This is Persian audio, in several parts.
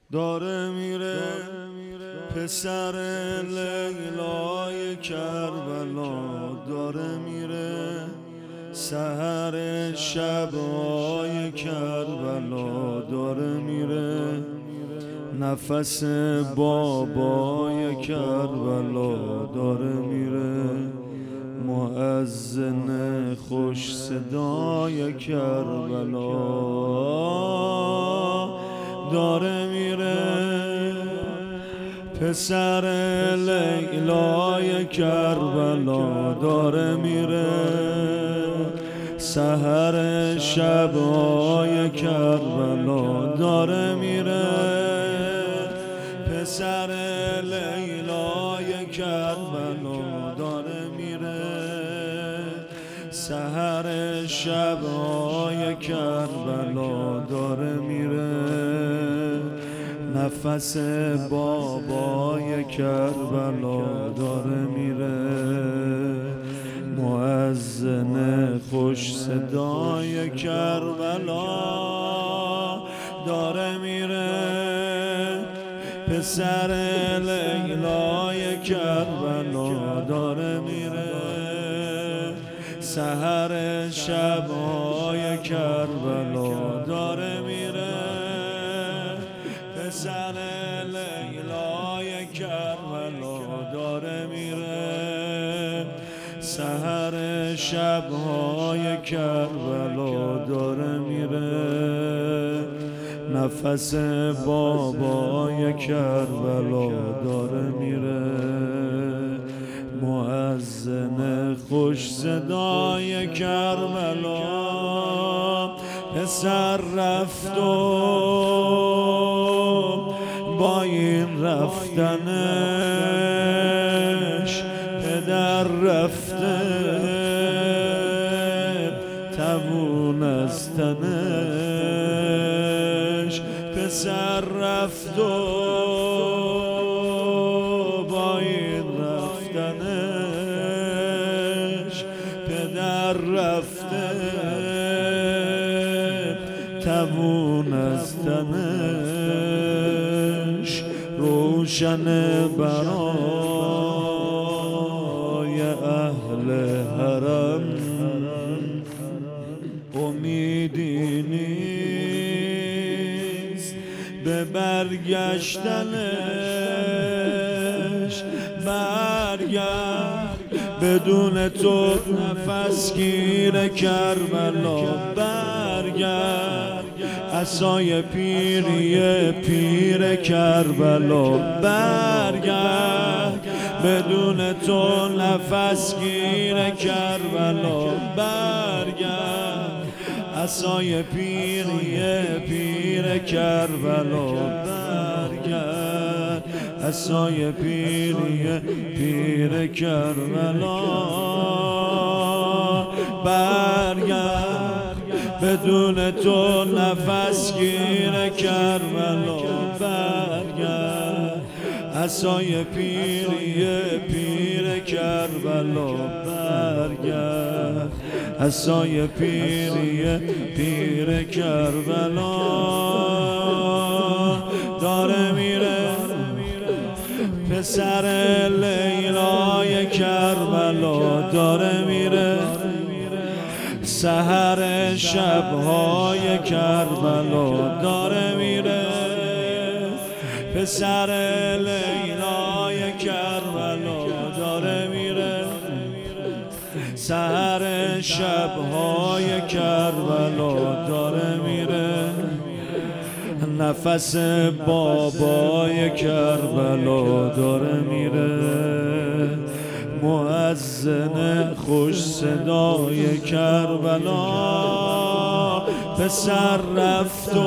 داره میره پسر لیلای کربلا، داره میره سحر شبای کربلا، داره میره نفس بابای کربلا، داره میره مؤذن خوش صدای کربلا، داره میره پسر لیلای کربلا، داره میره سحر شبای کربلا، داره میره پسر لیلای کربلا، داره میره سحر شبای کربلا، داره میره نفس بابای کربلا، داره میره مؤذن خوش صدای کربلا، داره میره پسر لیلای کربلا، داره میره سحر شبای کربلا، داره میره پسر لیلای کربلا، داره میره سحر شبهای کربلا، داره میره نفس بابای کربلا، داره میره مؤذن خوش صدای کربلا، پسر رفت و با این رفتنش پدر رفته توون از تنش، پسر رفت و با این رفتنش پدر رفته توون از تنش، روشن برای اهل حرم امیدی نیست به برگشتنش، برگرد بدون تو نفس گیر کربلا، برگرد عصای پیری پیر کربلا، برگرد بدون تو نفس گیر کربلا، برگرد عصای پیری پیر کربلا، برگرد عصای پیری پیر کربلا، برگرد بدون تو نفس گیر کربلا، برگرد عصای پیری پیر کربلا، برگرد عصای پیری پیر کربلا، داره میره پسر لیلای کربلا، داره میره سحر شبهای کربلا، داره میره پسر لیلای کربلا، داره میره سحر شبهای کربلا، داره میره نفس بابای کربلا، داره میره مؤذن خوش صدای کربلا، پسر رفت و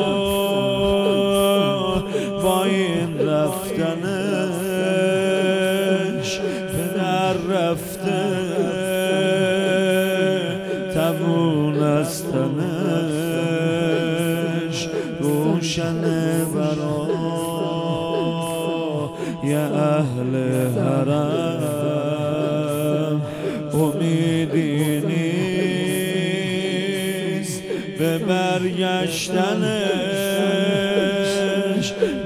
با این رفتنش پدر رفته توون از تنش، روشن برای اهل حرم امیدی نیست به برگشتنش،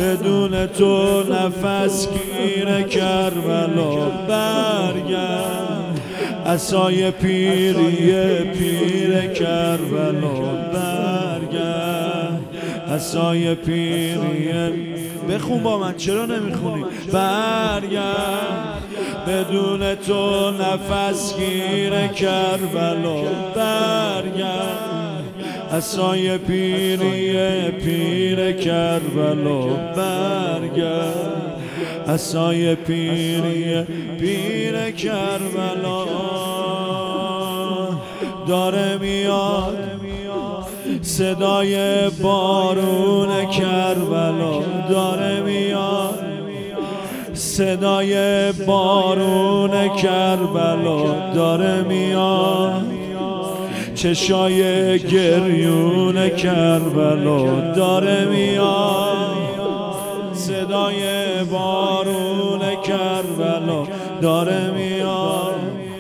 بدون تو نفس گیر کربلا برگرد عصای پیری پیر کربلا برگرد عصای پیری بخون با من چرا نمیخونی برگرد بدون تو نفس گیر کربلا برگرد عصای پیری پیر کربلا برگرد عصای پیری پیر کربلا داره میاد صدای بارون کربلا داره میاد صدای بارون کربلا داره میاد چشای گریون کربلا داره میاد صدای بارون کربلا داره میاد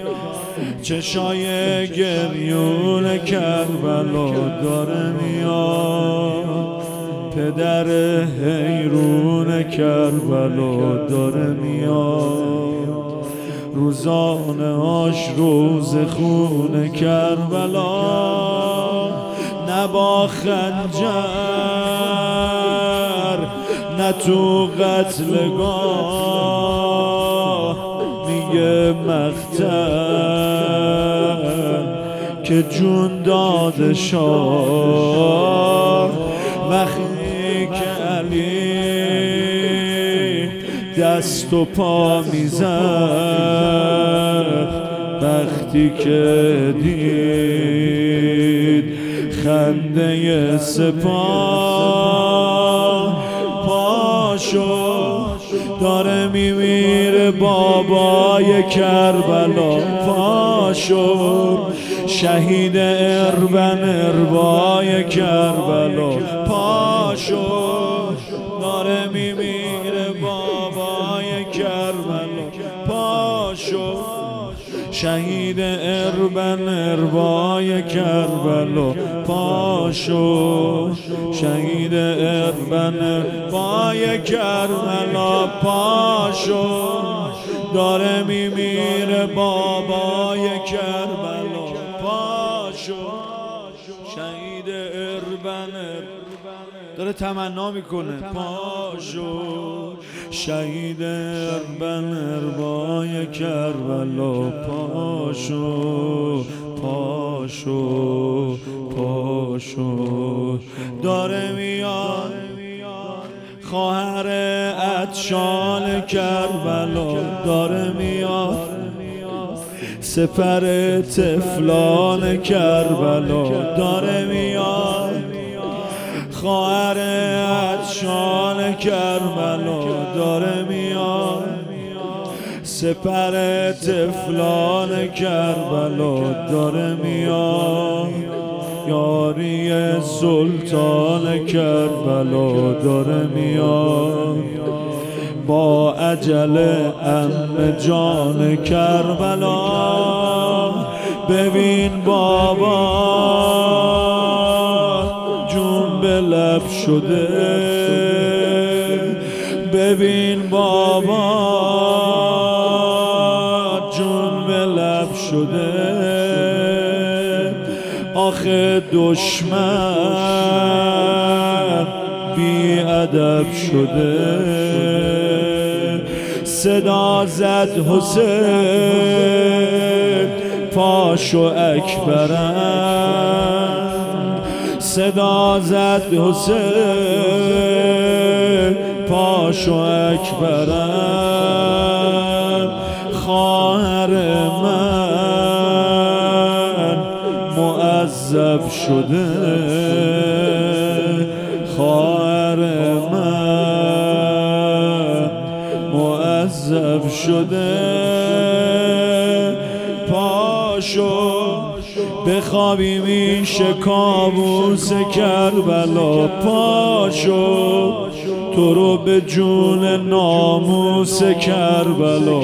چشای گریون کربلا داره میاد پدر حیرون کربلا داره میاد روزانه هاش روز خون کربلا نه با خنجر نه تو قتلگاه میگه مقتل که جون داده شاه وقتی که علی دست و پا میزد وقتی که دید خنده سپاه پاشو داره میمیره بابای کربلا پاشو شهید اربن اربای کربلا پاشو داره میمیره بابای کربلا پاشو شهید اربن اربای کربلا پاشو شهید اربن اربای کربلا پاشو داره میمیره بابای کربلا پاشو شهید اربن داره تمنا میکنه پاشو شهید اربن اربای کربلا پاشو پاشو پاشو داره میاد خواهر عطشان کربلا داره میاد سپر طفلان کربلا داره میاد خواهر عطشان کربلا داره میاد سپر طفلان کربلا داره میاد یاری سلطان کربلا داره میاد با عجل عم جان کربلا ببین بابا جون به لب شده ببین بابا جون به لب شده آخه دشمن بی ادب شده صدا زد حسین پاشو اکبرم صدا زد حسین پاشو اکبرم خواهر من معذب شده خواهر من معذب شده پاشو بخوابی میشه کابوس کربلا پاشو تو رو به جون ناموس کربلا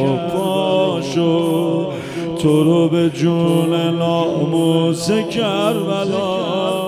پاشو تو رو به جون ناموس کربلا